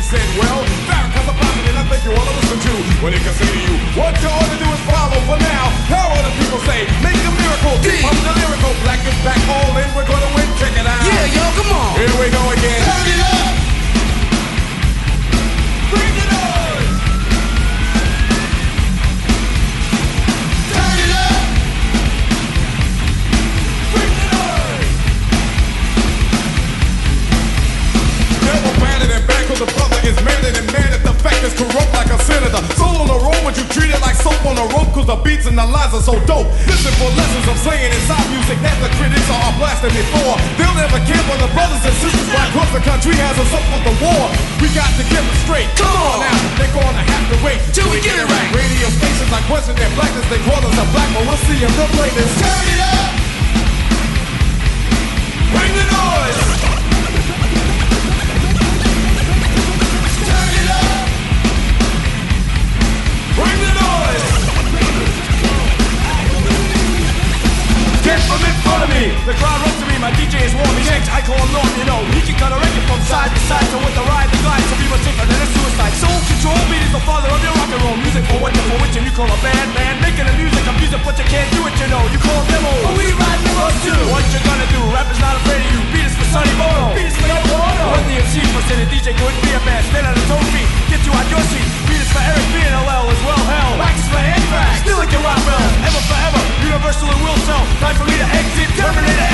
said, well, Farrakhan's a prophet and I think you ought to listen to what he can say to you. What you ought to do is follow for now. How other people say, make a miracle. I'm the lyrical, black is back, all in, we're gonna win, check it out. Yeah, yo, come on. Here we go again. Turn it up. Bring it on. Turn it up. Bring it on. Never batted and back, cause the brother is madder than mad at the fact is corrupt like a senator. Soul on the road, but you treat it like soap on a rope, cause the beats and the lines are so dope. Listen for lessons I'm saying inside music that the critics are blasting me for. They'll never care for the brothers and sisters why cause the country has us up with the war. We got to get it straight. Come on now, they're gonna have to wait till we get it right. Radio stations like question their blackness, they call us a black, but we'll see if they'll play this. Turn it up. Bring the noise. Turn it up. Bring the noise. Get from in front of me. The crowd runs to me, my DJ is warm. He shakes, I call him Norm, you know. He can cut a record from side to side. So with the ride, the glide, some people safer than a suicide. Soul control, beat is the father of your rock and roll. Music for what you're for, which and you call a band, man. Making the music, I'm music, but you can't do it, you know. You call them demo. But we ride demos too. What you gonna do? Rap is not afraid of you. Beat is for Sonny Bono. Beat is for Yoko Ono. When the MC first said the DJ couldn't be a band. Stand on his own feet, get you out your seat. Beat is for Eric B and LL as well, hell. Wax is for Anthrax. Still like your rock bell. Ever forever, universal and will sell. Time for me to exit, terminate